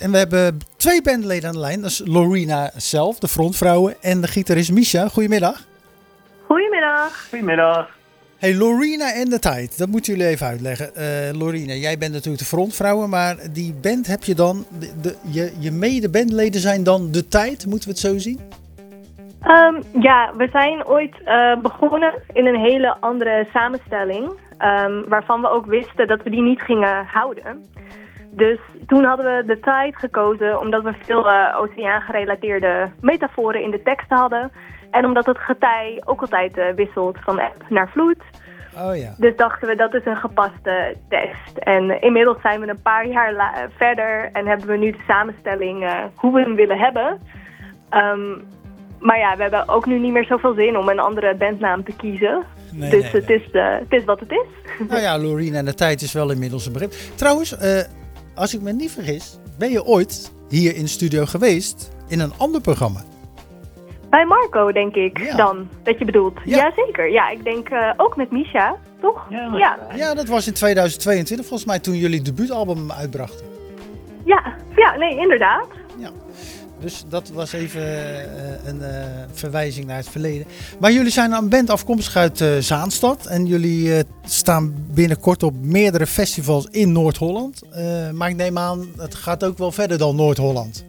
En we hebben 2 bandleden aan de lijn. Dat is Lorena zelf, de frontvrouwen, en de gitarist Misha. Goedemiddag. Goedemiddag. Goedemiddag. Hey, Lorena en de tijd. Dat moeten jullie even uitleggen. Lorena, jij bent natuurlijk de frontvrouwen, maar die band heb je dan... Je mede-bandleden zijn dan de tijd, moeten we het zo zien? Ja, we zijn ooit begonnen in een hele andere samenstelling. Waarvan we ook wisten dat we die niet gingen houden. Dus toen hadden we de tijd gekozen omdat we veel oceaan-gerelateerde metaforen in de teksten hadden. En omdat het getij ook altijd wisselt van eb naar vloed. Oh ja. Dus dachten we, dat is een gepaste tekst. En inmiddels zijn we een paar jaar verder en hebben we nu de samenstelling hoe we hem willen hebben. Maar ja, we hebben ook nu niet meer zoveel zin om een andere bandnaam te kiezen. Nee. Het is wat het is. Nou ja, Lorena en de tijd is wel inmiddels een begrip. Trouwens, als ik me niet vergis, ben je ooit hier in de studio geweest in een ander programma? Bij Marco, denk ik, dan, dat je bedoelt. Ja. Jazeker. Ja, ik denk ook met Misha, toch? Ja, dat was in 2022, volgens mij, toen jullie debuutalbum uitbrachten. Ja, nee, inderdaad. Ja. Dus dat was even een verwijzing naar het verleden. Maar jullie zijn een band afkomstig uit Zaanstad. En jullie staan binnenkort op meerdere festivals in Noord-Holland. Maar ik neem aan, het gaat ook wel verder dan Noord-Holland.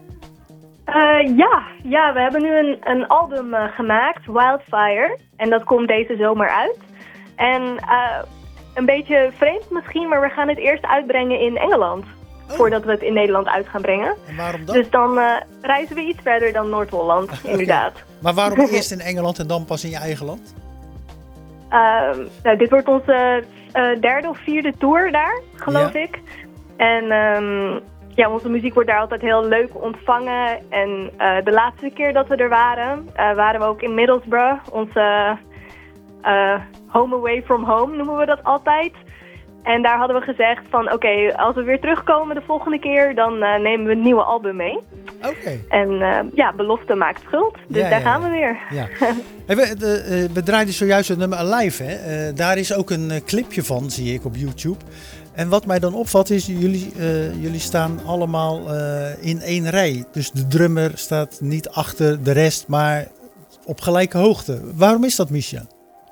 Ja, we hebben nu een album gemaakt, Wildfire. En dat komt deze zomer uit. En een beetje vreemd misschien, maar we gaan het eerst uitbrengen in Engeland. Voordat we het in Nederland uit gaan brengen. En waarom dan? Dus dan reizen we iets verder dan Noord-Holland, inderdaad. Maar waarom eerst in Engeland en dan pas in je eigen land? Nou, dit wordt onze 3e of 4e tour daar, geloof ik. En onze muziek wordt daar altijd heel leuk ontvangen. En de laatste keer dat we er waren, waren we ook in Middlesbrough. Onze home away from home noemen we dat altijd. En daar hadden we gezegd van oké, als we weer terugkomen de volgende keer, dan nemen we een nieuwe album mee. Oké. En belofte maakt schuld. Dus daar gaan we weer. Ja. Hey, we draaiden zojuist het nummer Alive, hè? Daar is ook een clipje van, zie ik op YouTube. En wat mij dan opvalt is, jullie staan allemaal in 1 rij. Dus de drummer staat niet achter de rest, maar op gelijke hoogte. Waarom is dat, Misha?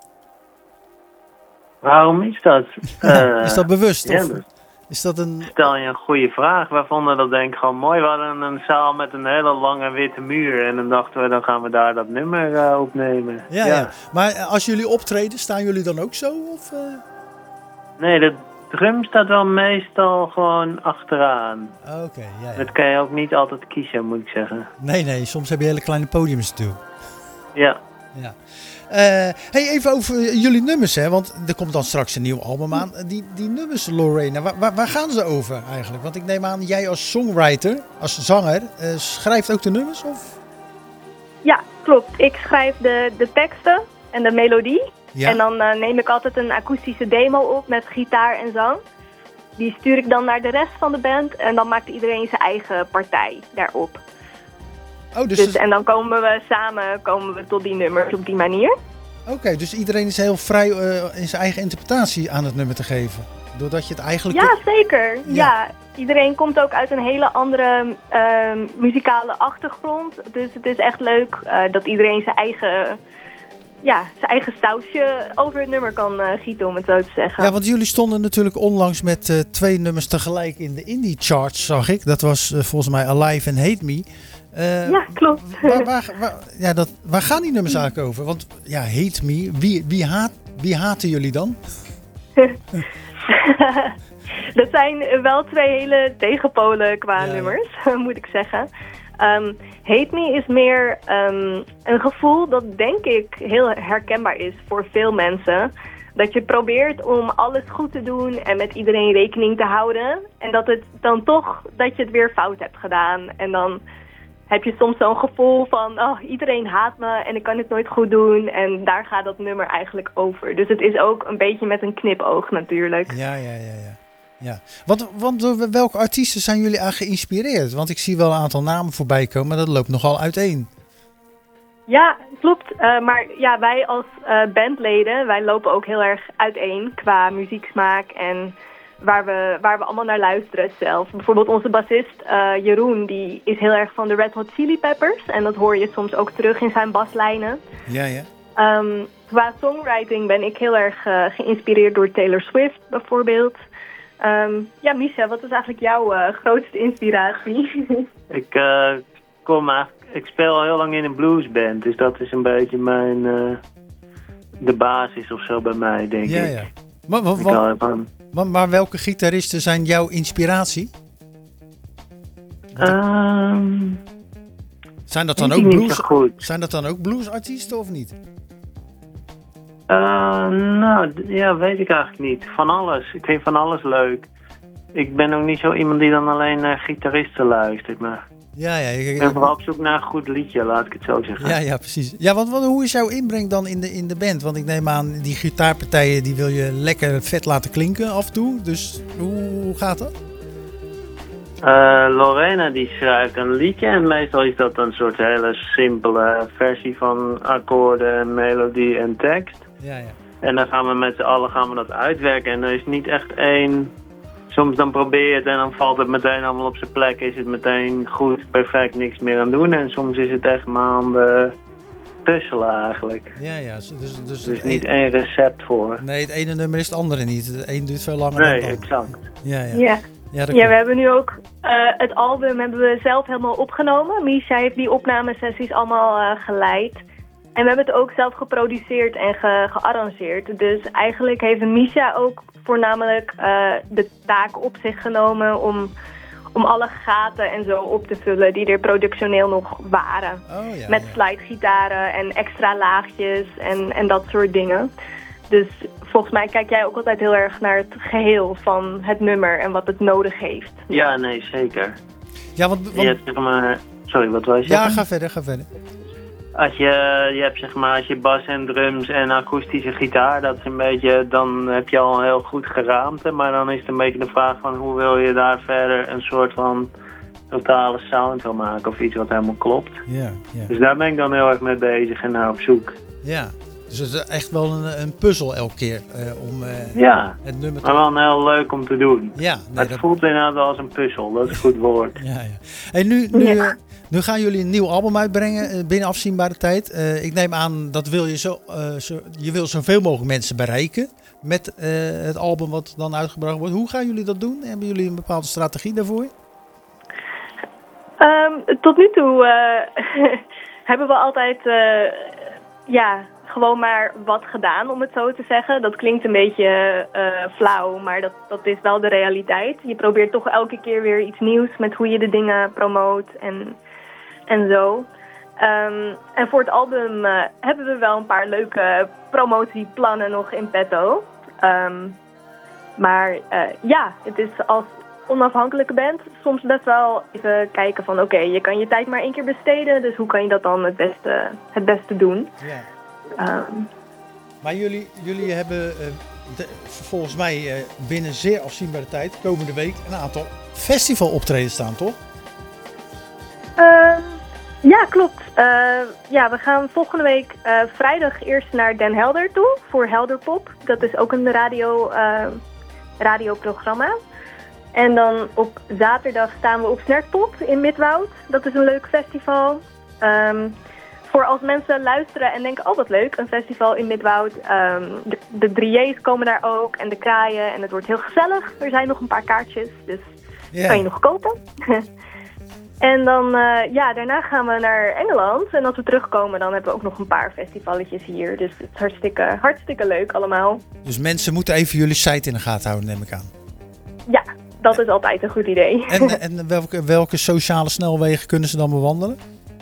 Waarom is dat? Is dat bewust? Ja, of is dat een... Stel je een goede vraag. Wij vonden dat denk ik gewoon mooi. We hadden een zaal met een hele lange witte muur. En dan dachten we, dan gaan we daar dat nummer opnemen. Ja. Maar als jullie optreden, staan jullie dan ook zo? Of, Nee, de drum staat wel meestal gewoon achteraan. Oké, ja. Dat kan je ook niet altijd kiezen, moet ik zeggen. Nee, soms heb je hele kleine podiums natuurlijk. Ja. Hey, even over jullie nummers, hè? Want er komt dan straks een nieuw album aan. Die nummers, Lorena, waar gaan ze over eigenlijk? Want ik neem aan, jij als songwriter, als zanger, schrijft ook de nummers? Of? Ja, klopt. Ik schrijf de teksten en de melodie. Ja. En dan neem ik altijd een akoestische demo op met gitaar en zang. Die stuur ik dan naar de rest van de band en dan maakt iedereen zijn eigen partij daarop. Oh, dus en dan komen we samen tot die nummers op die manier. Oké, dus iedereen is heel vrij in zijn eigen interpretatie aan het nummer te geven. Doordat je het eigenlijk... Ja, zeker. Ja, iedereen komt ook uit een hele andere muzikale achtergrond. Dus het is echt leuk dat iedereen zijn eigen sausje over het nummer kan gieten, om het zo te zeggen. Ja, want jullie stonden natuurlijk onlangs met 2 nummers tegelijk in de indie charts, zag ik. Dat was volgens mij Alive en Hate Me. Ja, klopt. Waar gaan die nummers eigenlijk over? Want ja, Hate Me, wie haten jullie dan? Dat zijn wel 2 hele tegenpolen qua nummers, moet ik zeggen. Hate Me is meer een gevoel dat denk ik heel herkenbaar is voor veel mensen. Dat je probeert om alles goed te doen en met iedereen rekening te houden. En dat het dan toch, dat je het weer fout hebt gedaan. En dan heb je soms zo'n gevoel van, iedereen haat me en ik kan het nooit goed doen. En daar gaat dat nummer eigenlijk over. Dus het is ook een beetje met een knipoog natuurlijk. Ja. Want door welke artiesten zijn jullie aan geïnspireerd? Want ik zie wel een aantal namen voorbij komen, maar dat loopt nogal uiteen. Ja, klopt. Maar ja, wij als bandleden, wij lopen ook heel erg uiteen qua muzieksmaak en waar we allemaal naar luisteren zelf. Bijvoorbeeld onze bassist Jeroen, die is heel erg van de Red Hot Chili Peppers. En dat hoor je soms ook terug in zijn baslijnen. Ja, ja. Qua songwriting ben ik heel erg geïnspireerd door Taylor Swift bijvoorbeeld. Misha, wat is eigenlijk jouw grootste inspiratie? Ik speel al heel lang in een bluesband, dus dat is een beetje de basis of zo bij mij, denk ik. Ja. Maar welke gitaristen zijn jouw inspiratie? Zijn dat dan ook bluesartiesten of niet? Weet ik eigenlijk niet. Van alles. Ik vind van alles leuk. Ik ben ook niet zo iemand die dan alleen naar gitaristen luistert, maar... Ik ben vooral op zoek naar een goed liedje, laat ik het zo zeggen. Ja, precies. Ja, want hoe is jouw inbreng dan in de band? Want ik neem aan, die gitaarpartijen die wil je lekker vet laten klinken af en toe. Dus hoe gaat dat? Lorena die schrijft een liedje en meestal is dat een soort hele simpele versie van akkoorden, melodie en tekst. Ja. En dan gaan we met z'n allen dat uitwerken en er is niet echt één... Soms dan probeer je het en dan valt het meteen allemaal op zijn plek. Is het meteen goed, perfect, niks meer aan doen. En soms is het echt maanden puzzelen eigenlijk. Ja. Dus niet één recept voor. Nee, het ene nummer is het andere niet. Het een duurt veel langer dan het andere. Exact. Ja, we hebben nu ook het album hebben we zelf helemaal opgenomen. Misha heeft die opnamesessies allemaal geleid. En we hebben het ook zelf geproduceerd en gearrangeerd. Dus eigenlijk heeft Misha ook voornamelijk de taak op zich genomen om alle gaten en zo op te vullen die er productioneel nog waren. Met slidegitaren en extra laagjes en dat soort dingen. Dus volgens mij kijk jij ook altijd heel erg naar het geheel van het nummer en wat het nodig heeft. Ja, nee, zeker. Ja, want... Je hebt, zeg maar... Sorry, wat wil je zeggen? Ja, ga verder. Als je hebt zeg maar, als je bas en drums en akoestische gitaar, dat is een beetje, dan heb je al een heel goed geraamte. Maar dan is het een beetje de vraag van hoe wil je daar verder een soort van totale sound van maken of iets wat helemaal klopt. Ja. Dus daar ben ik dan heel erg mee bezig en naar op zoek. Ja, dus het is echt wel een puzzel elke keer om het nummer te... maar wel heel leuk om te doen. Ja, het voelt inderdaad wel als een puzzel, dat is een goed woord. Ja. Hey, nu gaan jullie een nieuw album uitbrengen binnen afzienbare tijd. Ik neem aan dat je wil zoveel mogelijk mensen bereiken met het album wat dan uitgebracht wordt. Hoe gaan jullie dat doen? Hebben jullie een bepaalde strategie daarvoor? Tot nu toe hebben we altijd gewoon maar wat gedaan, om het zo te zeggen. Dat klinkt een beetje flauw, maar dat is wel de realiteit. Je probeert toch elke keer weer iets nieuws met hoe je de dingen promoot en zo. En voor het album hebben we wel een paar leuke promotieplannen nog in petto. Maar het is als onafhankelijke band soms best wel even kijken van oké, je kan je tijd maar 1 keer besteden. Dus hoe kan je dat dan het beste doen? Ja. Maar jullie hebben volgens mij binnen zeer afzienbare tijd, komende week, een aantal festivaloptredens staan, toch? Ja, klopt. We gaan volgende week vrijdag eerst naar Den Helder toe voor Helderpop. Dat is ook een radioprogramma. En dan op zaterdag staan we op Snertpop in Midwoud. Dat is een leuk festival. Voor als mensen luisteren en denken, wat leuk, een festival in Midwoud. De 3J's komen daar ook en de kraaien en het wordt heel gezellig. Er zijn nog een paar kaartjes, dus kan je nog kopen. En dan, daarna gaan we naar Engeland. En als we terugkomen, dan hebben we ook nog een paar festivalletjes hier. Dus het is hartstikke leuk allemaal. Dus mensen moeten even jullie site in de gaten houden, neem ik aan. Ja, dat is altijd een goed idee. En welke sociale snelwegen kunnen ze dan bewandelen?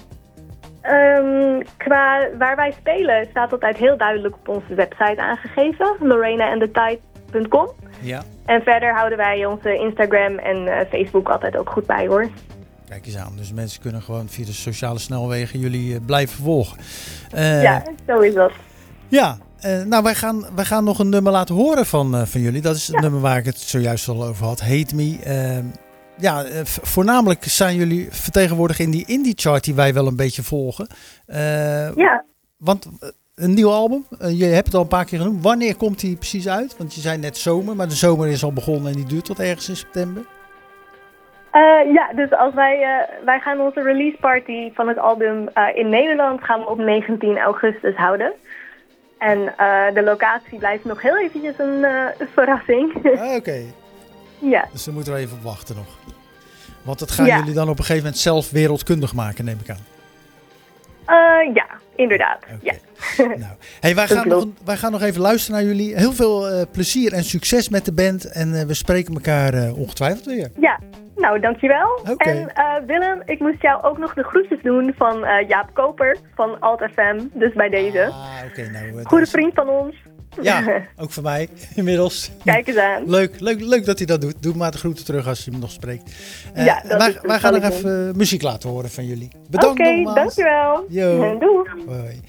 Qua waar wij spelen staat altijd heel duidelijk op onze website aangegeven. lorenaandthetide.com. Ja. En verder houden wij onze Instagram en Facebook altijd ook goed bij, hoor. Kijk eens aan, dus mensen kunnen gewoon via de sociale snelwegen jullie blijven volgen. Ja, zo is dat. Ja, wij gaan nog een nummer laten horen van jullie. Dat is het nummer waar ik het zojuist al over had, Hate Me. Voornamelijk zijn jullie vertegenwoordigd in die indie chart die wij wel een beetje volgen. Want een nieuw album. Je hebt het al een paar keer genoemd. Wanneer komt die precies uit? Want je zei net zomer, maar de zomer is al begonnen en die duurt tot ergens in september. Ja, dus als wij gaan onze release party van het album in Nederland gaan we op 19 augustus houden. En de locatie blijft nog heel eventjes een verrassing. Oké. Ja. Dus daar moeten we even op wachten nog. Want dat gaan jullie dan op een gegeven moment zelf wereldkundig maken, neem ik aan. Ja, inderdaad. Okay. Ja. Nou, hey, wij gaan nog even luisteren naar jullie. Heel veel plezier en succes met de band. En we spreken elkaar ongetwijfeld weer. Ja, nou dankjewel. Okay. En Willem, ik moest jou ook nog de groetjes doen van Jaap Koper van Alt FM. Dus bij deze. Goede vriend van ons. Ja, ook van mij inmiddels. Kijk eens aan. Leuk dat hij dat doet. Doe maar de groeten terug als je hem nog spreekt. Ja, wij gaan nog even muziek laten horen van jullie. Bedankt nogmaals. Oké, dankjewel. Yo. Doei. Hoi.